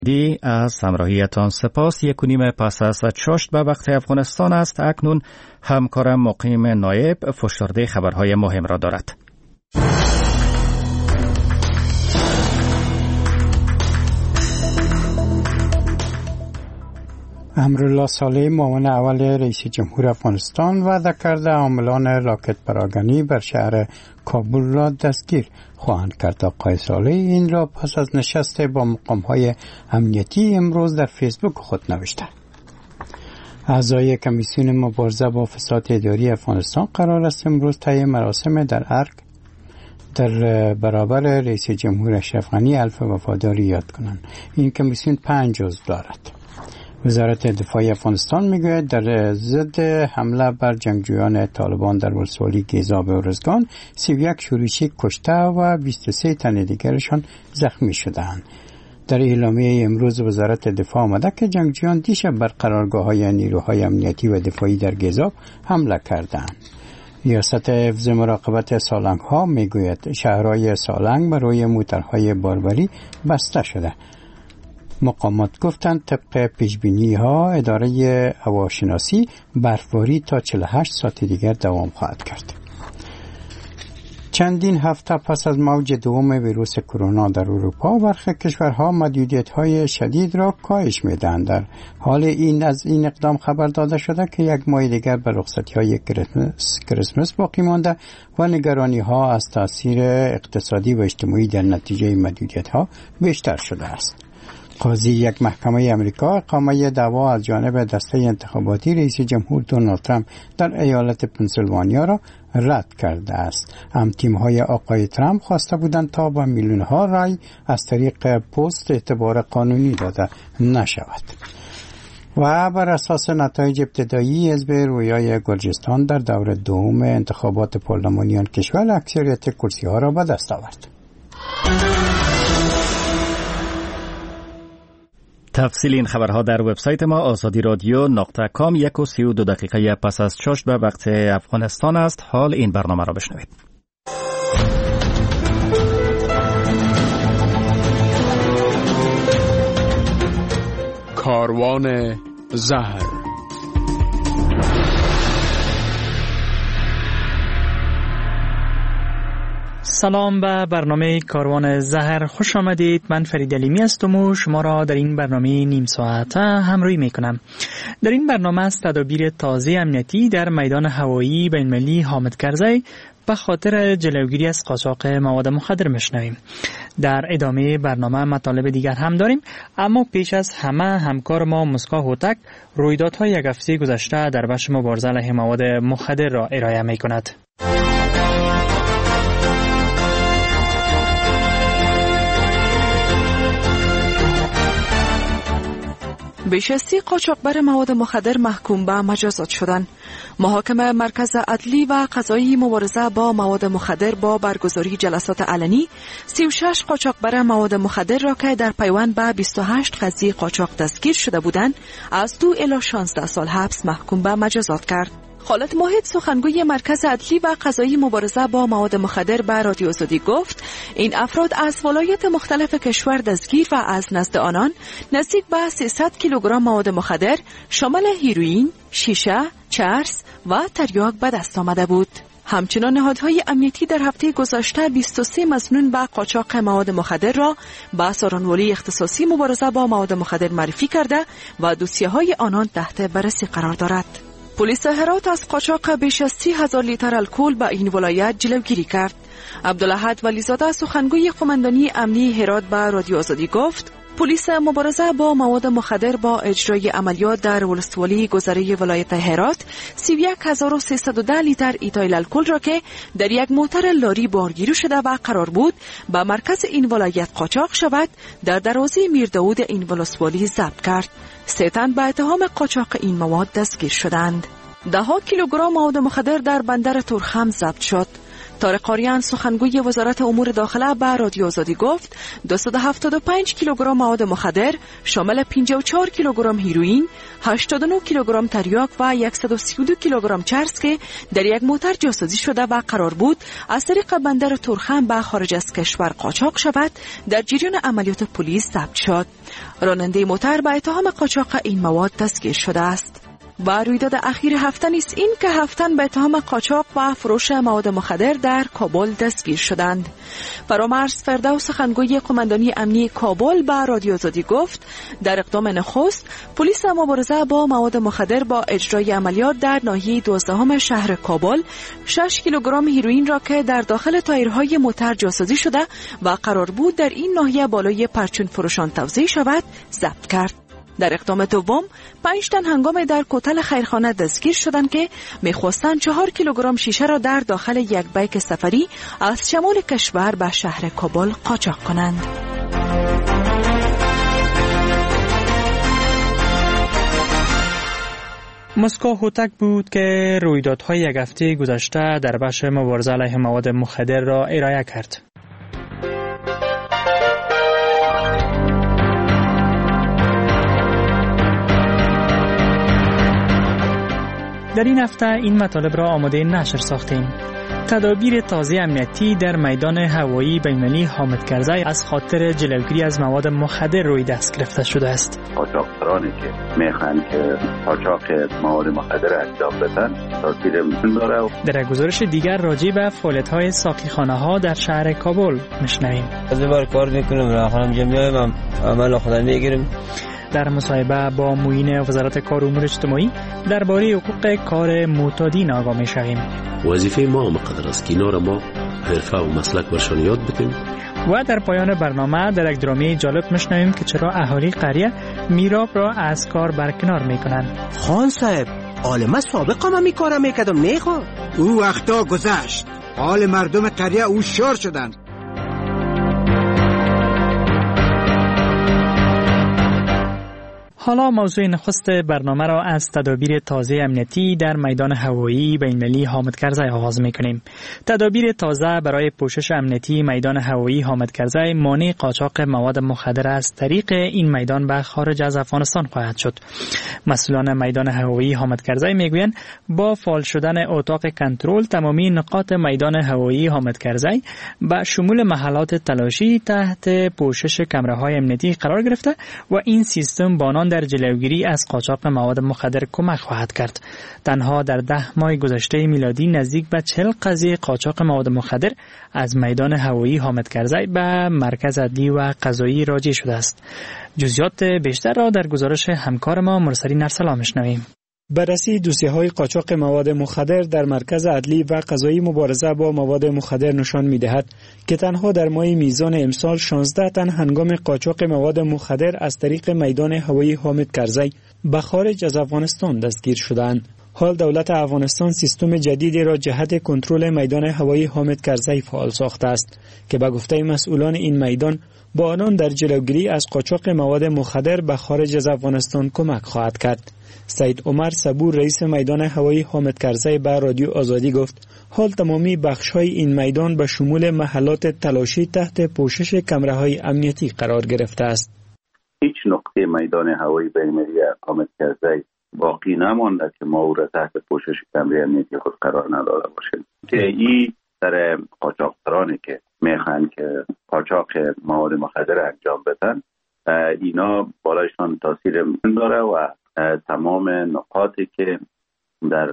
دی از همراهیتان سپاس. 1:30 پس از 6 به وقت افغانستان است. اکنون همکارم مقیم نایب فشرده خبرهای مهم را دارد. امرالله صالح معاون اول رئیس جمهور افغانستان وعده کرده عاملان راکت پراکنی بر شهر کابل را دستگیر خواهند کرد. آقای صالح این را پس از نشست با مقام‌های امنیتی امروز در فیسبوک خود نوشته. اعضای کمیسیون مبارزه با فساد اداری افغانستان قرار است امروز طی مراسم در ارگ در برابر رئیس جمهور اشرف غنی الف وفاداری یاد کنند. این کمیسیون 5 عضو دارد. وزارت دفاع افغانستان میگوید در ضد حمله بر جنگجویان طالبان در ولسوالی گیزاب و ارزگان 31 شورشی کشته و 23 تن دیگرشان زخمی شدند. در اعلامیه امروز وزارت دفاع آمده که جنگجویان دیشب بر قرارگاه‌های نیروهای امنیتی و دفاعی در گیزاب حمله کردند. ریاست حفظ مراقبت سالنگ ها میگوید شهرهای سالنگ برای موترهای باربری بسته شده. مقامات گفتند طبق پیشبینی ها اداره هواشناسی برفباری تا 48 ساعت دیگر دوام خواهد کرد. چندین هفته پس از موج دوم ویروس کرونا در اروپا برخی کشورها محدودیت‌های شدید را کاهش می‌دهند. در حال از این اقدام خبر داده شده که 1 ماه دیگر به رخصتی‌های کریسمس باقی مانده و نگرانی‌ها از تاثیر اقتصادی و اجتماعی در نتیجه محدودیت‌ها بیشتر شده است. قاضی یک محکمه امریکا اقامه دعوا از جانب دسته انتخاباتی رئیس جمهور دونالد ترامپ در ایالت پنسیلوانیا را رد کرده است. تیم‌های آقای ترامپ خواسته بودند تا با میلیون‌ها رای از طریق پست اعتبار قانونی داده نشود. و بر اساس نتایج ابتدایی حزب رویای گرجستان در دور دوم انتخابات پارلمانی آن کشور اکثریت کرسی‌ها را به دست آورد. تفصیل این خبرها در وبسایت ما azadi.radio.com. 1:32 پس از 6 به وقت افغانستان است. حال این برنامه را بشنوید. کاروان زهر. سلام به برنامه کاروان زهر، خوش آمدید. من فرید علیمی هستم و شما را در این برنامه نیم ساعته همراهی میکنم. در این برنامه از تدابیر تازه امنیتی در میدان هوایی بین‌المللی حامد کرزی به خاطر جلوگیری از قاچاق مواد مخدر میشنویم. در ادامه برنامه مطالب دیگر هم داریم، اما پیش از همه همکار ما مسکا هوتک رویدادهای یک هفته گذشته در بخش مبارزه علیه مواد مخدر را ارائه میکند. بیش از 30 قاچاقبر مواد مخدر محکوم به مجازات شدند. محاکمه مرکز عدلی و قضایی مبارزه با مواد مخدر با برگزاری جلسات علنی 36 قاچاقبر مواد مخدر را که در پیوند به 28 قضیه قاچاق دستگیر شده بودند از 2 الی 16 سال حبس محکوم به مجازات کرد. خالد ماهد سخنگوی مرکز عدلی و قضایی مبارزه با مواد مخدر به رادیو آزادی گفت این افراد از ولایات مختلف کشور دستگیر و از نزد آنان نزدیک به 300 کیلوگرم مواد مخدر شامل هیروئین، شیشه، چرس و تریاک به دست آمده بود. همچنان نهادهای امنیتی در هفته گذشته 23 مظنون به قاچاق مواد مخدر را به سارانوالی اختصاصی مبارزه با مواد مخدر معرفی کرده و دوسیه‌های آنان تحت بررسی قرار دارد. پلیس هرات از قاچاق بیش از 30,000 لیتر الکل به این ولایت جلوگیری کرد. عبدالاحد ولیزاده سخنگوی قماندانی امنی هرات به رادیو آزادی گفت پلیس مبارزه با مواد مخدر با اجرای عملیات در ولسوالی گذره ولایت هرات 31,310 لیتر ایتایل الکل را که در یک موتر لاری بارگیری شده و قرار بود به مرکز این ولایت قاچاق شود در دروازه میرداود این ولسوالی ضبط کرد. 3 تن به اتهام قاچاق این مواد دستگیر شدند. 10 کیلوگرم مواد مخدر در بندر تورخم ضبط شد. طارق آریان سخنگوی وزارت امور داخله به رادیو آزادی گفت 275 کیلوگرم مواد مخدر شامل 54 کیلوگرم هیروئین، 89 کیلوگرم تریاک و 132 کیلوگرم چرس که در یک موتر جاسازی شده و قرار بود از طریق بندر تورخم به خارج از کشور قاچاق شود، در جریان عملیات پلیس ضبط شد. راننده موتر به اتهام قاچاق این مواد دستگیر شده است. و رویداد اخیر هفته نیست این که هفتن به اتهام قاچاق و فروش مواد مخدر در کابل دستگیر شدند. فرامرز فردوس سخنگوی قماندانی امنی کابل به رادیو آزادی گفت در اقدام نخست پلیس مبارزه با مواد مخدر با اجرای عملیات در ناحیه 12 شهر کابل 6 کیلوگرم هیروئین را که در داخل تایرهای موتر جاسازی شده و قرار بود در این ناحیه بالای پرچون فروشان توزیع شود ضبط کرد. در اقدام دوم 5 تن هنگام در کتل خیرخانه دستگیر شدند که می‌خواستند 4 کیلوگرم شیشه را در داخل یک بیک سفری از شمال کشور به شهر کابل قاچاق کنند. مسکو هوتک بود که رویدادهای یک هفته گذشته در بخش مبارزه علیه مواد مخدر را ارائه کرد. در این هفته این مطالب را آماده نشر ساختیم. تدابیر تازه امنیتی در میدان هوایی بین‌المللی حامد کرزی از خاطر جلوگیری از مواد مخدر روی دست گرفته شده است. قاچاقچیانی که میخوان که قاچاق مواد مخدر انجام بدن تاثیر داره. در گزارش دیگر راجع به فعالیت‌های ساقیخانه‌ها در شهر کابل میشنویم. از بار کار میکنم راهنم جمعیم عمل خودم میگیرم. در مصاحبه با معین وزارت کار و امور اجتماعی درباره حقوق کار معتادین آگاه می‌شویم. وظیفه ما مقدر است که اینا را ما حرفه و مسلک برشان یاد بدیم. و در پایان برنامه در یک درامه جالب می‌شنویم که چرا اهالی قریه میراب را از کار برکنار می‌کنند. خان صاحب، عالمه سابق ما میکارم میکردم نیخواد. او وقتا گذشت. حال مردم قریه او شار شدند. حالا موضوع نخست برنامه را از تدابیر تازه امنیتی در میدان هوایی بین‌المللی حامد کرزی آغاز می‌کنیم. تدابیر تازه برای پوشش امنیتی میدان هوایی حامد کرزی مانع قاچاق مواد مخدر از طریق این میدان به خارج از افغانستان خواهد شد. مسئولان میدان هوایی حامد کرزی میگویند با فعال شدن اتاق کنترل تمامی نقاط میدان هوایی حامد کرزی به شمول محلات تلاشی تحت پوشش کامراهای امنیتی قرار گرفته و این سیستم با آنان در جلوگیری از قاچاق مواد مخدر کمک خواهد کرد. تنها در 10 ماه گذشته میلادی نزدیک به 40 قضیه قاچاق مواد مخدر از میدان هوایی حامد کرزی به مرکز عدلی و قضایی راجع شده است. جزئیات بیشتر را در گزارش همکار ما مرسلین ارسلا میشنویم. بررسی دوسیه‌های قاچاق مواد مخدر در مرکز عدلی و قضایی مبارزه با مواد مخدر نشان می‌دهد که تنها در ماه میزان امسال 16 تن هنگام قاچاق مواد مخدر از طریق میدان هوایی حامد کرزی به خارج از افغانستان دستگیر شدند. حال دولت افغانستان سیستم جدیدی را جهت کنترل میدان هوایی حامد کرزی فعال ساخته است که به گفته مسئولان این میدان با آنان در جلوگیری از قاچاق مواد مخدر به خارج از افغانستان کمک خواهد کرد. سید عمر صبور رئیس میدان هوایی حامد کرزی به رادیو آزادی گفت حال تمامی بخش‌های این میدان به شمول محلات تلاشی تحت پوشش کامراهای امنیتی قرار گرفته است. هیچ نقطه میدان هوایی بین‌المللی حامد کرزی باقی نمانده که ما او را تحت پوشش کامرای امنیتی خود قرار نداده باشیم. که این در قاچاقچیانی که میخوان که قاچاق مواد مخدر انجام بدن اینا بالایشان تاثیر داره و تمام نقاطی که در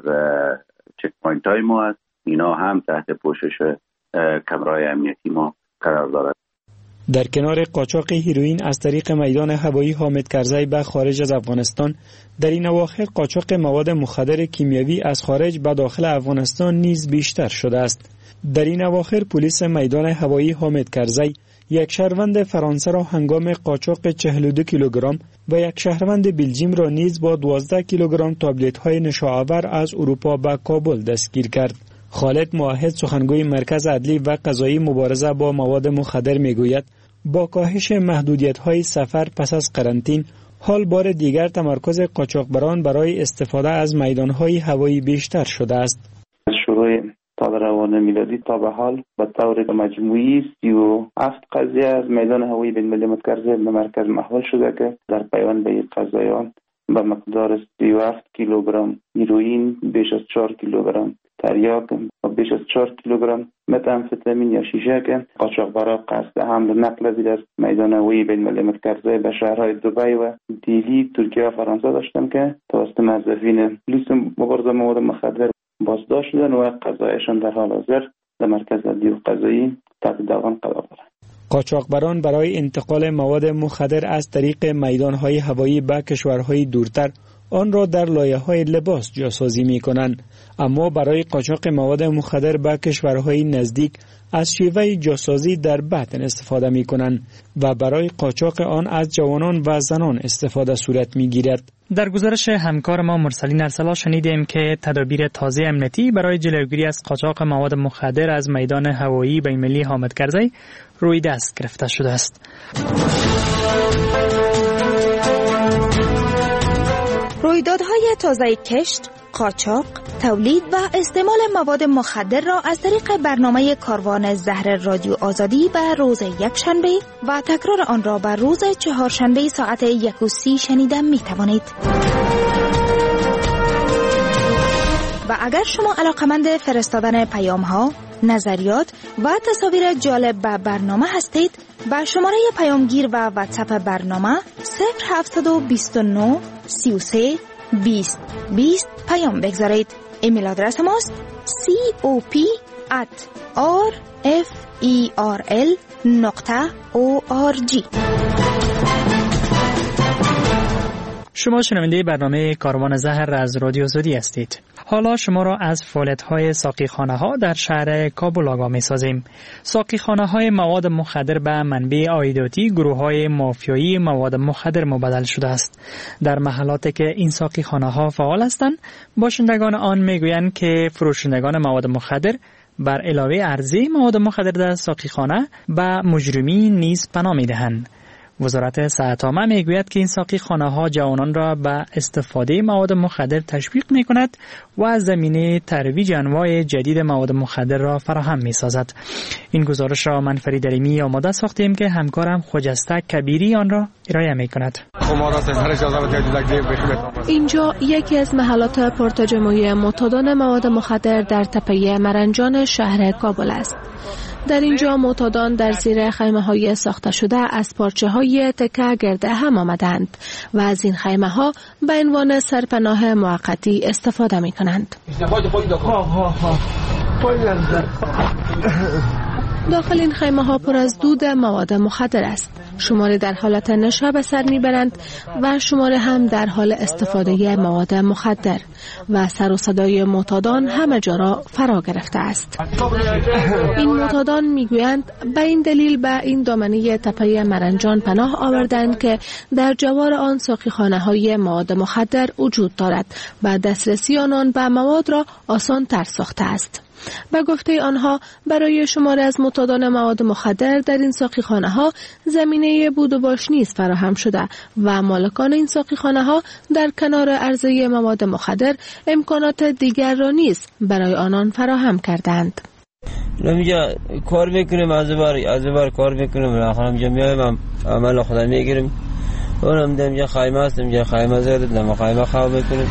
چک پوینت های ما هست اینا هم تحت پوشش کامرای امنیتی ما قرار دارد. در کنار قاچاق هیروئین از طریق میدان هوایی حامد کرزی به خارج از افغانستان، در این اواخر قاچاق مواد مخدر کیمیایی از خارج به داخل افغانستان نیز بیشتر شده است. در این اواخر پلیس میدان هوایی حامد کرزی یک شهروند فرانسه را هنگام قاچاق 42 کیلوگرم و یک شهروند بلژیم را نیز با 12 کیلوگرم تابلت‌های نشاآور از اروپا به کابل دستگیر کرد. خالد موحد سخنگوی مرکز عدلی و قضایی مبارزه با مواد مخدر میگوید با کاهش محدودیت‌های سفر پس از قرنطین حال بار دیگر تمرکز قاچاقبران برای استفاده از میدان‌های هوایی بیشتر شده است. شروع سال روان قرن میلادی تا به حال به طور مجموعی 37 قضیه از میدان هوایی بین‌المللی متکرزه به مرکز محول شده که در پیوند به این قضایان به مقدار 37 کیلوگرم هیروئین، بیش از 4 کیلوگرم تریاک و بیش از 4 کیلوگرم متامفتامین یا شیشه که قاچاقبرا قصد حمل و نقل زیر از میدان هوایی بین‌المللی متکرزه به شهرهای دبی و دیلی، ترکیه و فرانسه داشتن که توسط موظفین پلیس مبارزه مواد مخدر بازداشت شدن و قضایشان در حال حاضر در مرکز عدلی و قضایی تحت داوان قرار دارند. قاچاقبران برای انتقال مواد مخدر از طریق میدان‌های هوایی به کشورهای دورتر آن را در لایه‌های لباس جاسازی می‌کنند، اما برای قاچاق مواد مخدر به کشورهای نزدیک از شیوه جاسازی در بطن استفاده می‌کنند و برای قاچاق آن از جوانان و زنان استفاده صورت می‌گیرد. در گزارش همکار ما مرسلین ارسلا شنیدیم که تدابیر تازه امنیتی برای جلوگیری از قاچاق مواد مخدر از میدان هوایی بین‌المللی حامد کرزی روی دست گرفته شده است. رویدادهای تازه کشت، قاچاق، تولید و استعمال مواد مخدر را از طریق برنامه کاروان زهر رادیو آزادی به روز یکشنبه و تکرار آن را به روز چهارشنبه ساعت 1:30 شنیدن می توانید. و اگر شما علاقمند فرستادن پیام ها، نظریات و تصاویر جالب به برنامه هستید، با شماره پیامگیر و واتساپ برنامه 0729 33 20 20 پیام بگذارید. ایمیل آدرس ماست cop@rferl.org. شما شنونده برنامه کاروان زهر از رادیو آزادی هستید. حالا شما را از فعالیت‌های ساقیخانه‌ها در شهر کابل آگاه می‌سازیم. ساقیخانه‌های مواد مخدر به منبع عایداتی گروه‌های مافیایی مواد مخدر مبدل شده است. در محلاتی که این ساقیخانه‌ها فعال هستند، باشندگان آن می‌گویند که فروشندگان مواد مخدر بر علاوه عرضه مواد مخدر در ساقیخانه به مجرمین نیز پناه می‌دهند. وزارت صحت عامه میگوید که این ساقیخانه‌ها جوانان را به استفاده مواد مخدر تشویق می‌کند و از زمینه ترویج انواع جدید مواد مخدر را فراهم می‌سازد. این گزارش را من فرید علیمی آماده ساختیم که همکارم خجسته کبیری آن را ارائه می‌کند. اینجا یکی از محلات پرتجمعی معتادان مواد مخدر در تپه مرنجان شهر کابل است. در اینجا معتادان در زیر خیمه‌های ساخته شده از پارچه‌های تکه گرده هم آمدند و از این خیمه‌ها به عنوان سرپناه موقتی استفاده می‌کنند. داخل این خیمه‌ها پر از دود مواد مخدر است. شماره در حالت نشه به سر میبرند و شماره هم در حال استفاده مواد مخدر و سر و صدای معتادان همه جا را فرا گرفته است. این معتادان میگویند به این دلیل به این دامنه تپه مرنجان پناه آوردند که در جوار آن ساقیخانه‌های مواد مخدر وجود دارد و دسترسی آنان به مواد را آسان تر ساخته است. به گفته آنها برای شمار از معتادان مواد مخدر در این ساقیخانه‌ها زمینه بود و باش نیز فراهم شده و مالکان این ساقیخانه‌ها در کنار عرضه مواد مخدر امکانات دیگر را نیز برای آنان فراهم کردند. اینجا کار میکنیم از بار کار میکنیم آخر اینجا میایم عمل خدا میگیریم. اونم اینجا خیمه است، اینجا خیمه زده دم خیمه خواب میکنیم.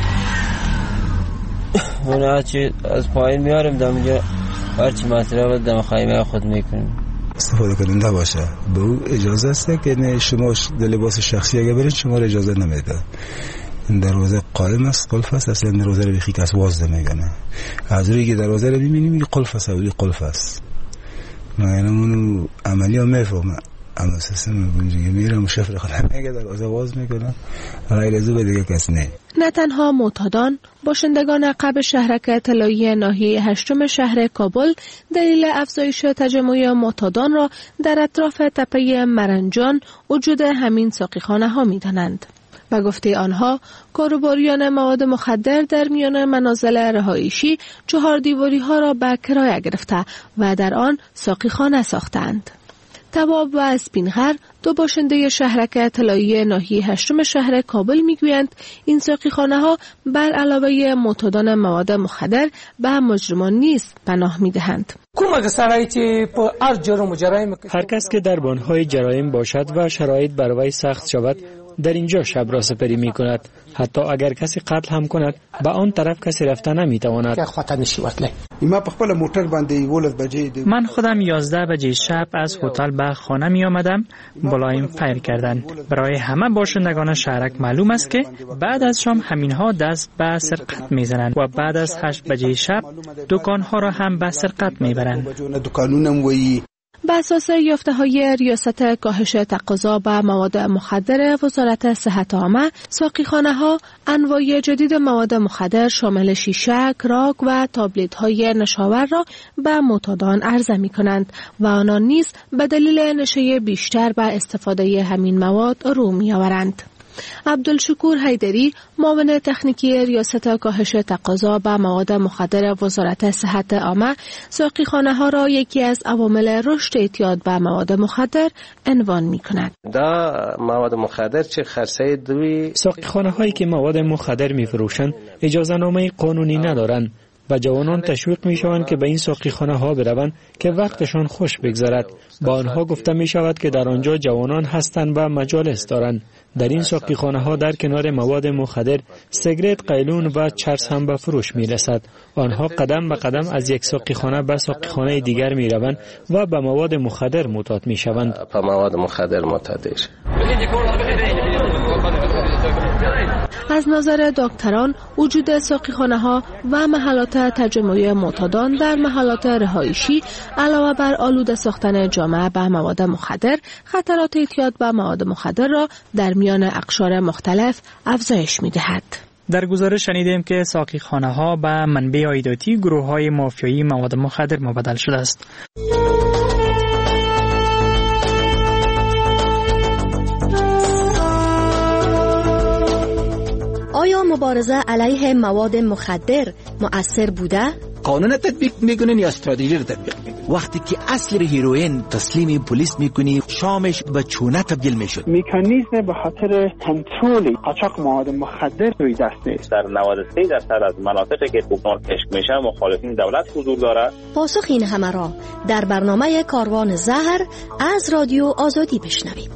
اون هرچی از پایین میاریم دم اینجا هرچی مصرف دم خیمه خود میکنیم. استفاده کننده باشه به او اجازه است که نه شما لباس شخصی اگه برید شما اجازه نمیده. این دروازه قائم است، قلف است، اصلا دروازه رو بخی کس باز نمیکنه. از روی که دروازه رو ببینیم میگه قلف است، اولی قلف است. من اونو عملی هم میفهمم. اما سیستم میگه میرم شفر خودم میگه دروازه باز میکنه. رای لزوم دیگه کس نه تنها معتادان، باشندگان قبل شهرک طلایی ناحیه 8 شهر کابل دلیل افزایش تجمع معتادان را در اطراف تپه مرنجان وجود همین ساقیخانه ها می دانند. به گفته آنها کاروباریان مواد مخدر در میان منازل رهایشی 4 دیواری ها را به کرایه گرفته و در آن ساقیخانه ساختند. تواب و اسپینغر، دو باشنده شهرک طلایی ناحیه 8 شهر کابل میگویند این ساقیخانه ها بر علاوه معتادان مواد مخدر به مجرمان نیز پناه میدهند. هر کس که در بن‌های جرایم باشد و شرایط بر وی سخت شود در اینجا شب را سپری می کند. حتی اگر کسی قتل هم کند به آن طرف کسی رفته نمی تواند. من خودم 11 بجه شب از هتل به خانه می آمدم. بلایم فیر کردند. برای همه باشندگان شهرک معلوم است که بعد از شام همینها دست به سرقت می زنند و بعد از 8 بجه شب دکانها را هم به سرقت می برند. بر اساس یافته‌های ریاست کاهش تقاضا به مواد مخدر وزارت صحت عامه، ساقیخانه‌ها انواع جدید مواد مخدر شامل شیشه، کراک و تابلت‌های نشاور را به معتادان عرضه می‌کنند و آنان نیز به دلیل نشه بیشتر به استفاده همین مواد رو می‌آورند. عبدالشکور حیدری، معاون تکنیکی ریاست کاهش تقاضا به مواد مخدر وزارت صحت عامه، ساقیخانه‌ها را یکی از عوامل رشد اعتیاد به مواد مخدر عنوان می‌کند. دا مواد مخدر چه خرسه دوی ساقیخانه‌هایی که مواد مخدر می‌فروشند اجازه‌نامه قانونی ندارند و جوانان تشویق می‌شوند که به این ساقیخانه‌ها بروند که وقتشان خوش بگذرد. با آنها گفته می‌شود که در آنجا جوانان هستند و مجالس دارند. در این ساقیخانه‌ها در کنار مواد مخدر، سیگرت، قیلون و چرس هم به فروش می‌رسد. آنها قدم به قدم از یک ساقیخانه به ساقیخانه دیگر می‌روند و به مواد مخدر معتاد می‌شوند. به مواد مخدر معتاد می‌شوند. از نظر دکتران، وجود ساقیخانه‌ها و محلات تجمع معتادان در محلات رهایشی علاوه بر آلوده ساختن جامعه به مواد مخدر، خطرات اعتیاد به مواد مخدر را در میان اقشار مختلف افزایش می‌دهد. در گزارش شنیدیم که ساقیخانه‌ها به منبع عایداتی گروه‌های مافیایی مواد مخدر مبدل شده است. آیا مبارزه علیه مواد مخدر مؤثر بوده؟ قانون تطبیق میکنین یا استراتژی رو تطبیق میکنین؟ وقتی که اصل هیروئین تسلیم پلیس میکنی، شامش به چونه تبدیل میشد. مکانیزم به خاطر کنترل قاچاق مواد مخدر روی دست است. در 93% از مناطقی که بحران کشف میشه مخالفین دولت حضور داره. پاسخ این همه را در برنامه کاروان زهر از رادیو آزادی بشنوید.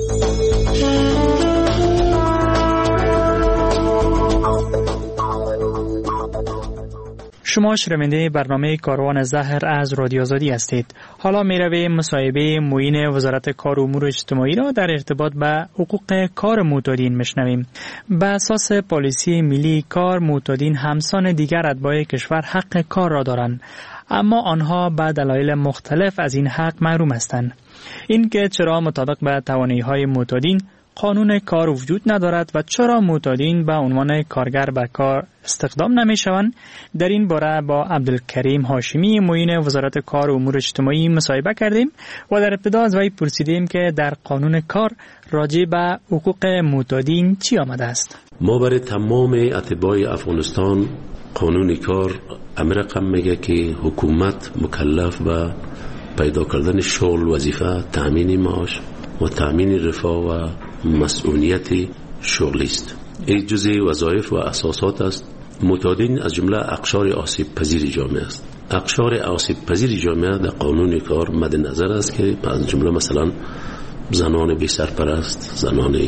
شما شنونده برنامه کاروان زهر از رادیو آزادی هستید. حالا میرویم مصاحبه معین وزارت کار و امور اجتماعی را در ارتباط به حقوق کار معتادین میشنویم. به اساس پالیسی ملی کار، معتادین همسان دیگر اتباع کشور حق کار را دارند، اما آنها به دلایل مختلف از این حق محروم هستند. این که چرا مطابق به توانایی‌های معتادین قانون کار وجود ندارد و چرا معتادین به عنوان کارگر به کار استخدام نمیشوند، در این باره با عبدالکریم هاشمی معین وزارت کار و امور اجتماعی مصاحبه کردیم و در ابتدا از وی پرسیدیم که در قانون کار راجع به حقوق معتادین چی آمده است. ما برای تمام اتباع افغانستان قانون کار امر میگه که حکومت مکلف به پیدا کردن شغل، وظیفه، تامین معاش و تامین رفاه و مسئولیت شغلی است. این جزء وظایف و اساسات است. معتادین از جمله اقشار آسیب پذیر جامعه است. اقشار آسیب پذیر جامعه در قانون کار مد نظر است که از جمله مثلا زنان بی سرپرست، زنان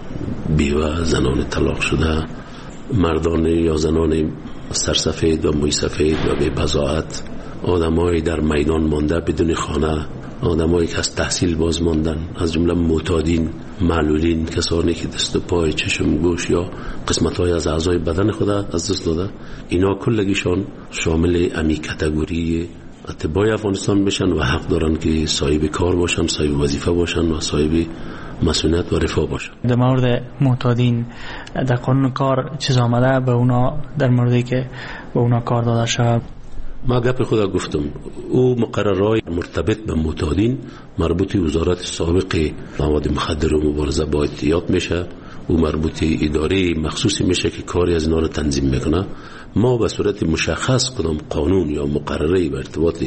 بیوه، زنان طلاق شده، مردان یا زنان سرسفید و موی سفید و بی بضاعت، آدمای در میدان مانده بدون خانه، آدمایی که از تحصیل باز ماندن، از جمله معتادین، معلولین، کسانی که دست و پای، چشم، گوش یا قسمت‌های از اعضای بدن خود از دست داده، اینا کلگیشان شامل امی کاتگوری اتباع افغانستان بشن و حق دارن که صاحب کار باشن، صاحب وظیفه باشن و صاحب مسئولیت و رفاه باشن. در مورد معتادین در قانون کار چیز آمده به اونا در موردی که به اونا کار داده شود؟ ما گپ خدا گفتم، او مقررهای مرتبط به معتادین مربوط وزارت سابق مواد مخدر و مبارزه با اعتیاد میشه، او مربوط اداره مخصوصی میشه که کاری از اینا رو تنظیم میکنه. ما به صورت مشخص کدام قانون یا مقرره به ارتباط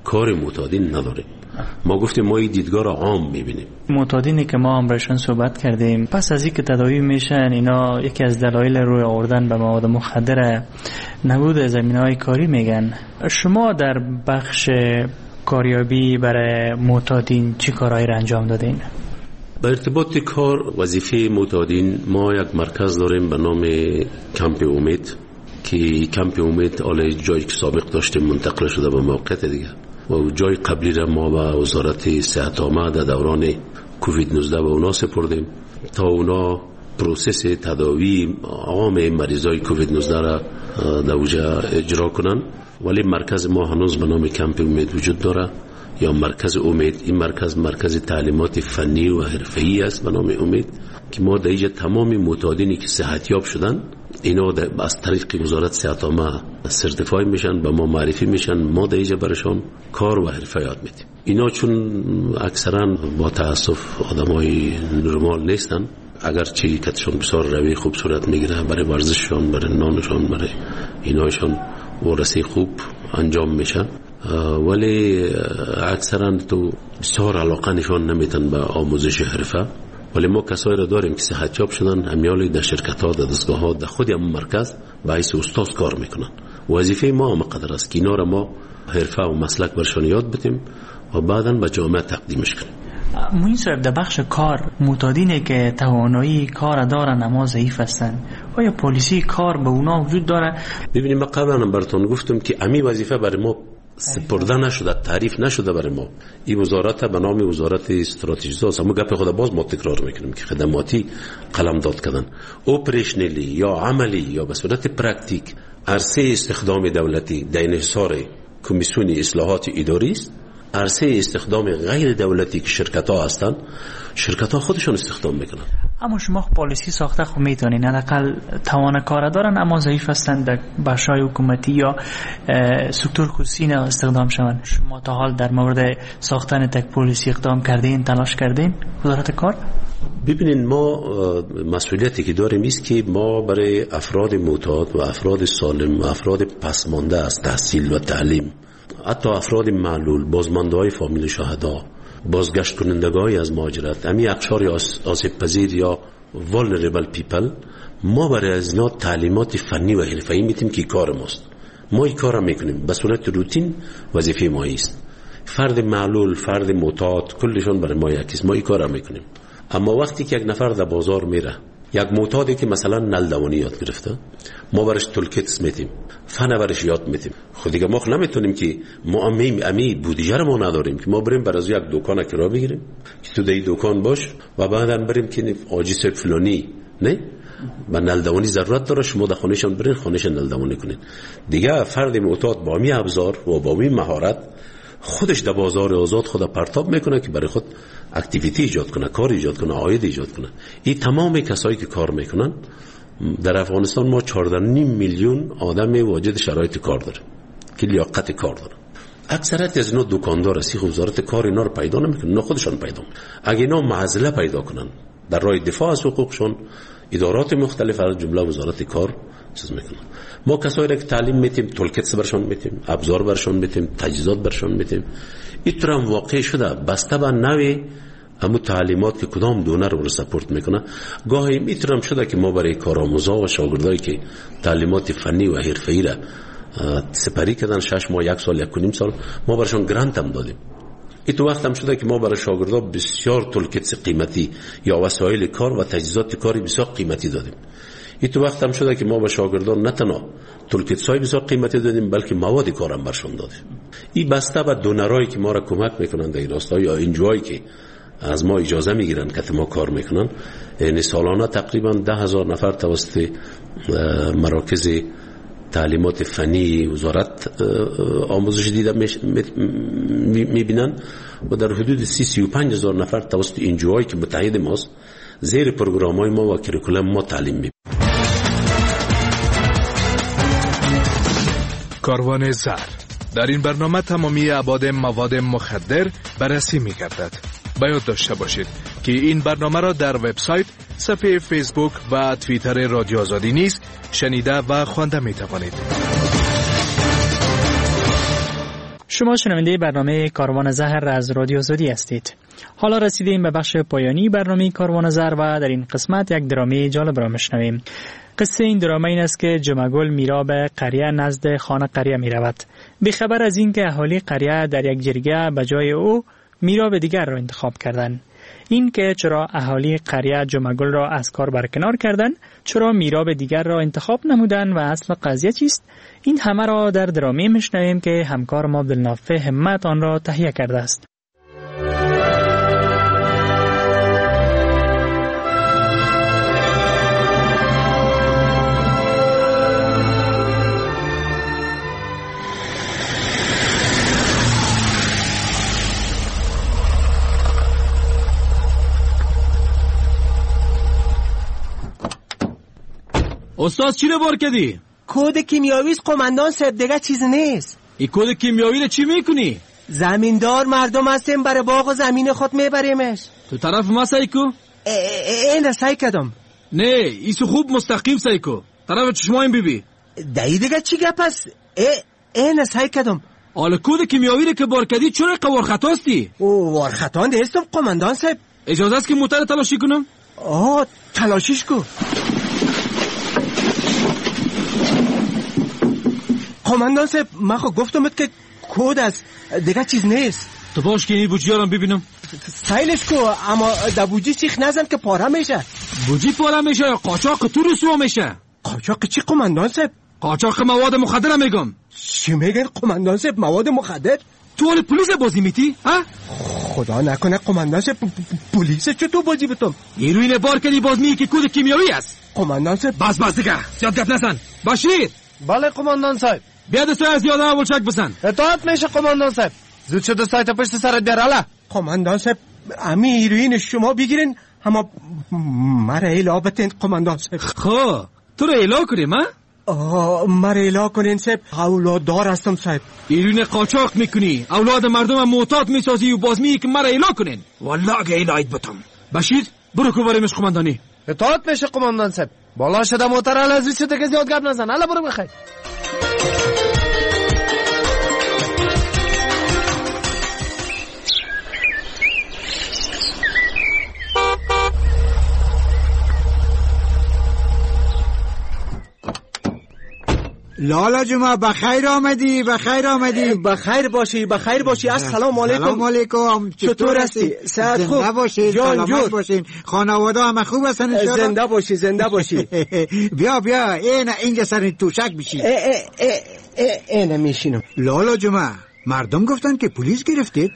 کار معتادین نداریم. ما گفتیم ما این دیدگاه را عام میبینیم. معتادینی که ما هم برشان صحبت کردیم پس از اینکه تداوی میشن اینا یکی از دلایل روی آوردن به مواد مخدر نبود زمینه‌های کاری میگن. شما در بخش کاریابی برای معتادین چی کارهایی را انجام دادین؟ به ارتباط کار وظیفه معتادین ما یک مرکز داریم به نام کمپ امید که کمپ امید حالا جایی که سابق داشتیم منتقل شده به موقعیت دیگه و جای قبلی را ما به وزارت صحت عامه در دوران کووید 19 به اونا سپردیم تا اونا پروسس تداوی عام مریضای کووید 19 را در اوجا اجرا کنن. ولی مرکز ما هنوز به نام کمپ امید وجود داره یا مرکز امید. این مرکز تعلیمات فنی و حرفه‌ای است به نام امید که ما در اینجا تمام معتادینی که صحتیاب شدن اینا از طریق وزارت صحت عامه سرتیفای میشن به ما معرفی میشن. ما در اینجا برشان کار و حرفه یاد میدیم. اینا چون اکثرا با تاسف آدمای نرمال نیستن اگرچه کتشون بسیار روی خوب صورت میگیره برای ورزششون برای نانشون برای ایناشون ورسی خوب انجام میشه ولی اکثرا تو بسیار علاقه نشان نمیتن به آموزش حرفه. ولی ما کسایی را داریم که صحتیاب شدن همیالی در شرکت ها در دستگاه ها در خود همون مرکز باعث استاد کار میکنن. وظیفه ما هم قدر است که اینا را ما حرفه و مسلک برشان یاد بدیم و بعدا به جامعه تقدیمش کنیم. موین صاحب در بخش کار معتادینی که توانایی کار دارن اما ضعیف هستن آیا پلیسی کار به اونا وجود داره؟ ببینیم من قبلا براتون گفتم که امی وظیفه برای ما سپرده نشده تعریف نشده برای ما. این وزارت به نام وزارت استراتژی ساز اما گپ خود باز ما تکرار میکنیم که خدماتی قلم داد کردن اپریشنلی یا عملی یا به صورت پرکتیک عرصه استخدام دولتی در انحصار کمیسیون اصلاحات اداری است. عرصه استخدام غیر دولتی که شرکت ها هستن شرکت ها خودشون استخدام میکنن. اما شما پالیسی ساخته خب میتونین حداقل توان کار دارن اما ضعیف هستن در بخشای حکومتی یا سکتور خصوصی نه استخدام شون. شما تا حال در مورد ساختن تک پالیسی اقدام کردین تلاش کردین وزارت کار؟ ببینین ما مسئولیتی که داریم است که ما برای افراد معتاد و افراد سالم و افراد پسمانده از تحصیل و تعلیم حتی افراد معلول بازمانده های فامیل شهدا بازگشت کنندگان از مهاجرت امی اقشار آسیب پذیر یا vulnerable people ما برای از اینا تعلیمات فنی و حرفه‌ای میتیم که کار ماست. ما این کار را میکنیم به صورت روتین وظیفه ما است. فرد معلول فرد معتاد کلشون برای ما یکیست. ما این کار را میکنیم. اما وقتی که یک نفر در بازار میره یک معتادی که مثلا نلدوانی یاد گرفته ما برش تولکیت میتیم فن برش یاد میتیم. خود دیگه ما نمیتونیم که ما امی بودجه رو ما نداریم که ما بریم برای یک دکان کرا بگیریم که تو در دکان باش و بعدا بریم که آجی سر فلانی نه با نلدوانی ضرورت داره شما در خونهشان برین خونهشان نلدوانی کنین. دیگه فرد معتاد با می ابزار و با می مهارت خودش در بازار آزاد خود پرتاب میکنه که برای خود اکتیویتی ایجاد کنه کار ایجاد کنه عاید ایجاد کنه. این تمام کسایی که کار میکنن در افغانستان ما 14.5 میلیون آدم واجد شرایط کار داره که لیاقت کار داره. اکثریت از اینا دکاندار است. وزارت کار اینا رو پیدا نمیکنه اینا خودشان پیدا میکنن. اگه اینا معضله پیدا کنن در راه دفاع از حقوقشون ادارات مختلف از جمله وزارت کار چیز میکنن. ما کسایی را که تعلیم میتیم تولکیت برشون میتیم ابزار برشون میتیم تجهیزات برشون میتیم. اینطور هم واقع شده بسته به نوع همون تعلیمات که کدام دونه رو سپورت میکنه. گاهی میتونم شده که ما برای کارآموزا و شاگردایی که تعلیمات فنی و حرفه‌ای را سپری کردن 6 ماه 1 سال 1.5 سال ما برشون گرانت هم دادیم. این تو وقت هم شده که ما برای شاگردا بسیار تولکیت قیمتی یا وسایل کار و تجهیزات کاری بسیار قیمتی دادیم. این تو وقت هم شده که ما به شاگردان نه تنها تولکیت‌های بسیار قیمتی دادیم بلکه مواد کارم برشون دادیم. این بسته به دونرایی که ما را کمک میکنن در این راستا یا انجوایی که از ما اجازه میگیرن که ما کار میکنن. یعنی سالانه تقریبا 10,000 نفر توسط مراکز تعلیمات فنی وزارت آموزش دیده میبینن و در حدود 35,000 نفر توسط انجوایی که متحد ماست زیر پروگرام‌های ما و کریکولم ما تعلیم میبینن. کاروان زهر در این برنامه تمامی ابعاد مواد مخدر بررسی می‌گردد. باید داشته باشید که این برنامه را در وبسایت، صفحه فیسبوک و توییتر رادیو آزادی نیز شنیده و خوانده می‌توانید. شما شنونده برنامه کاروان زهر از رادیو آزادی هستید. حالا رسیدیم به بخش پایانی برنامه کاروان زهر و در این قسمت یک درامه جالب را میشنویم. قصه این درامه این است که جمعگل میرا به قریه نزد خانه قریه می رود. بیخبر از این که اهالی قریه در یک جرگه به جای او میرا به دیگر را انتخاب کردند. این که چرا اهالی قریه جمعگل را از کار برکنار کردند، چرا میرا به دیگر را انتخاب نمودند و اصل قضیه چیست، این همه را در درامه میشنویم که همکار ما عبدالنافع همت آن را تهیه کرده است. استاد چی رو بار کردی؟ کد کیمیاوی قماندان صاحب، دیگه چیز نیست. این کد کیمیاوی رو چی میکنی؟ زمیندار مردم هستیم، برای باغ و زمین خود میبریمش. تو طرف ما سایکو؟ این سعی کردم. نه ایسو خوب مستقیم سایکو، طرف چشمایم بیبی. دایی دیگه چی گپ است؟ این سعی کردم. حالا کد کیمیاوی رو که بار کردی چرا قوار خطاستی؟ او وار خطا نیستم قماندان صاحب. اجازه است که موتر تلاشی کنم؟ تلاشیش کو. قماندان صاحب من خود گفتمت که کد است، دیگه چیز نیست. تو باش که این بوجی ها رو ببینم. سایلش کو، اما در بوجی سیخ نزن که پاره میشه. بوجی پاره میشه یا قاچاق تو رسوا میشه؟ قاچاق چی قماندان صاحب؟ قاچاق مواد مخدر میگم. چی میگن قماندان صاحب؟ مواد مخدر؟ تو حال پلیس بازی میتی؟ ها؟ خدا نکنه قماندان صاحب پلیس چطور بازی بتم؟ هیروین بار کردی باز میگی که کد کیمیاوی است. قماندان صاحب بس دیگه زیاد گپ نزن. باشید. بله قماندان صاحب. بیا دستای از یادم اولچک بزن. اطاعت میشه قماندان صاحب. زود شد دستای تا پشت سرت بیار. حالا قماندان صاحب امی هیروین شما بگیرین، اما مرا ایلا بتین قماندان صاحب. خب تو رو ایلا کنیم ها؟ مرا ایلا کنین صاحب، اولاد دار هستم صاحب. هیروین قاچاق میکنی، اولاد مردم معتاد میسازی و باز میگی که مرا ایلا کنین. والله اگه ایلایت بتم. باشید برو کو بریم قماندانی. اطاعت میشه قماندان صاحب. بالا شده موتر از شده که زیاد گپ نزن. حالا برو بخیر. لالا جمعه بخیر آمدی. بخیر باشی. السلام علیکم. سلام علیکم. چطور هستی؟ صحت خوب؟ زنده باشین، سلامت باشین. خانواده همه خوب هستن ان شاء الله؟ زنده باشی. بیا اینجا سر توشک بشین. اینه میشینم. لالا جمعه مردم گفتن که پلیس گرفتید؟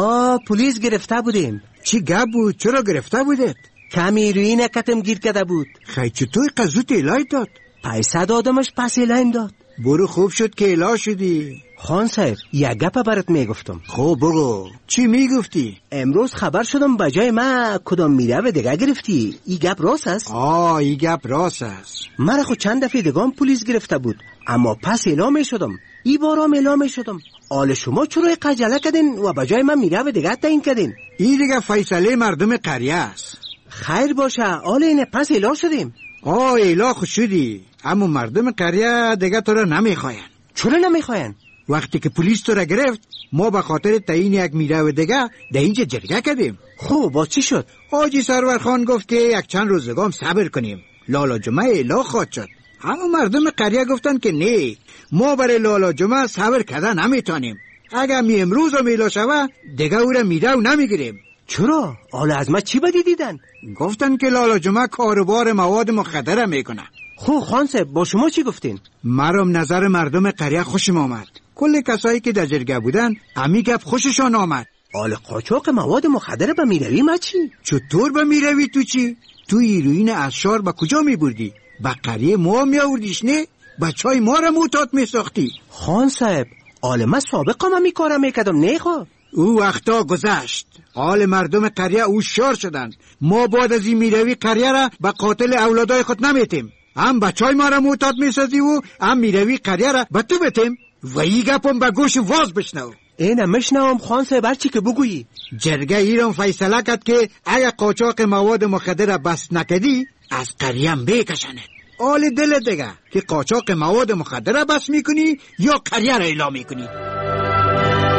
پلیس گرفته بودیم. چی گپ بود؟ چرا گرفته بودید؟ کمی روی کتم گیر کرده بود. خیلی چطور قضوت ایلای داد؟ پیسه دادمش پس ایلایم داد. برو خوب شد که ایلا شدی. خان صاحب یک گپ برات میگفتم. خب بگو چی میگفتی؟ امروز خبر شدم بجای ما کدام میره و دیگه گرفتی. این گپ راست است؟ این گپ راست است. مرا خود چند دفعه دیگه پلیس گرفته بود، اما پس اعلام شدم. ای بارم اعلام شدم. آل شما چرا قجله کردین و بجای من میره و دیگه تعیین کردین؟ این دیگه فیصله مردم قریه است. خیر باشه، آل اینه پس اعلام شدیم. ایلا خوش شدی، اما مردم قریه دیگه تو را نمیخواین. چرا نمیخواین؟ وقتی که پلیس تو را گرفت ما به خاطر تعیین یک میره و دیگه در اینجا جرگه کردیم. خب با چی شد؟ حاجی سرور خان گفت که یک چند روزگام صبر کنیم. لالا جمعه ایلا خواهد شد. اما مردم قریه گفتن که نه، ما برای لالا جمعه صبر کردن نمیتونیم. اگر می امروز و میلا شوه دیگه او را میره و نمیگیریم. چرا؟ حالا از ما چی بدی دیدن؟ گفتن که لالا جمعه کاروبار مواد مخدر میکنه. خب خان صاحب با شما چی گفتین؟ مرام نظر مردم قریه خوشم آمد. کل کسایی که در جرگه بودن امی گپ خوششان آمد. حالا قاچاق مواد مخدر به میروی ما چی؟ چطور به میروی تو چی؟ تو هیروین از شار با کجا میبردی؟ با قریه ما میآوردیش نه؟ بچهای ما را معتاد میساختی. خان صاحب حالا ما سابقا ما میکارم میکردم نه خو؟ او وقتا گذشت. حال مردم قریه او شار شدند. ما بعد از این میروی قریه را به قاتل اولادای خود نمیتیم. هم بچهای ما را معتاد میسازی و هم میروی قریه را به تو بتیم. و این گپم به گوش واز بشنو. اینه مشنوم خان صاحب هرچی که بگویی. جرگه ایران فیصله کرد که اگر قاچاق مواد مخدر را بس نکدی از قریه‌ام بکشند. حال دل دیگه که قاچاق مواد مخدر را بس میکنی یا قریه را اعلام میکنی.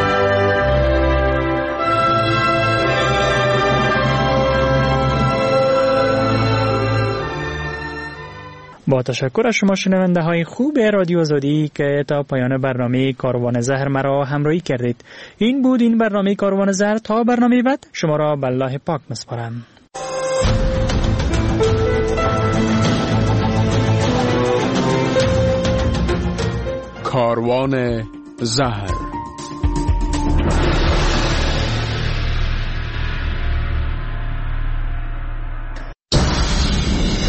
با تشکر از شما شنونده های خوب رادیو آزادی که تا پایان برنامه کاروان زهر مرا همراهی کردید. این بود این برنامه کاروان زهر. تا برنامه بعد شما را به الله پاک می‌سپارم. کاروان زهر.